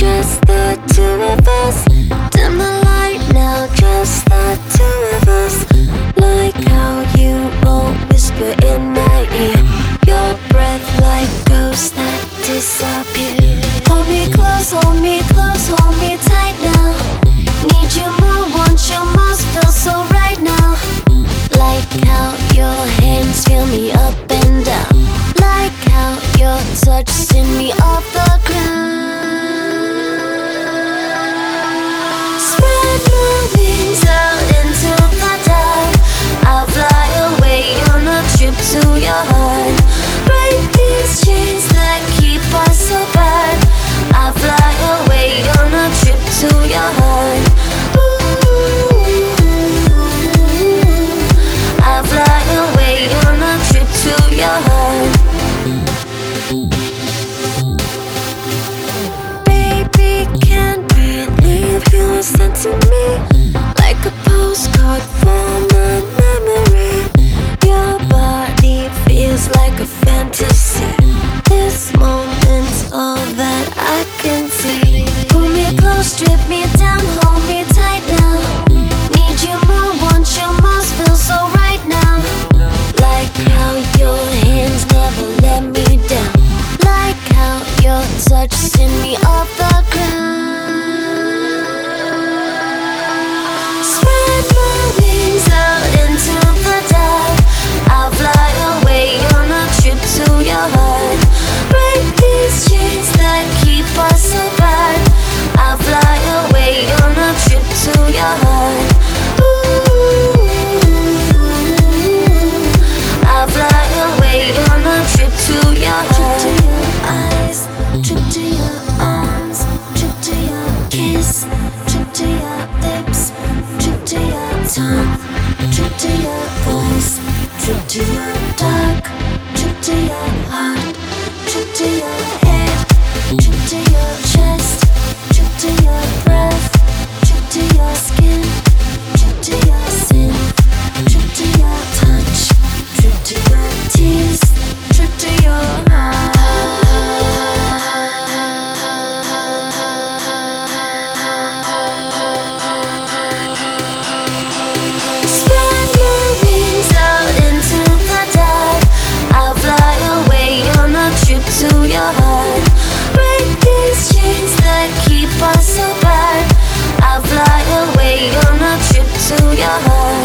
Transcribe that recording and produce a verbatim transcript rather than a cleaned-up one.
just the two of us. Dim the light now, just the two of us. Like how you won't whisper in my ear, your breath like ghosts that disappear. Hold me close, hold me close, hold me tight now. Need you more, want you most, feel so right now. Like how your hands feel me up and down. Like how your touch send me off the ground. Spread my wings out into the dark. I'll fly away on a trip to your heart. Break these chains that keep us apart. I'll fly away on a trip to your heart. Ooh, I'll fly away on a trip to your heart. Baby, can't believe you were sent to me like a postcard from a memory. Your body feels like a fantasy. This moment's all that I can see. Pull me close, strip me down, hold me tight now. Need you more, want you most, feel so right now. Like how your hands never let me down. Like how your touch send me off the ground. Spread my wings out into the dark. I'll fly away on a trip to your heart. Break these chains that keep us apart. I'll fly away on a trip to your heart. Ooh, I'll fly away on a trip to your heart. Trip to your eyes, trip to your arms, trip to your kiss, trip to your lips, trip to your tongue, trip to your voice, trip to your dark, trip to your heart, trip to your head, trip to your chest, trip to your breath, trip to your skin, trip to your sin, trip to your touch, trip to your tears, trip to your heart. Spread my wings out into the dark. I'll fly away on a trip to your heart. Break these chains that keep us apart. I'll fly away on a trip to your heart.